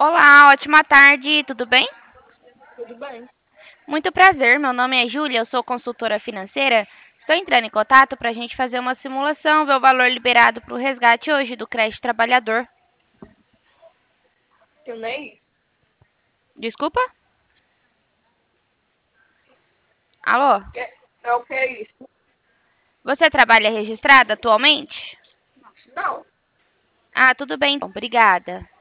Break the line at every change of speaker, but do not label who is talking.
Olá, ótima tarde, tudo bem?
Tudo bem?
Muito prazer, meu nome é Júlia, eu sou consultora financeira. Estou entrando em contato para a gente fazer uma simulação, ver o valor liberado para o resgate hoje do crédito trabalhador.
Eu nem.
Desculpa? Alô?
É o que é isso?
Você trabalha registrada atualmente?
Não.
Ah, tudo bem, então, obrigada.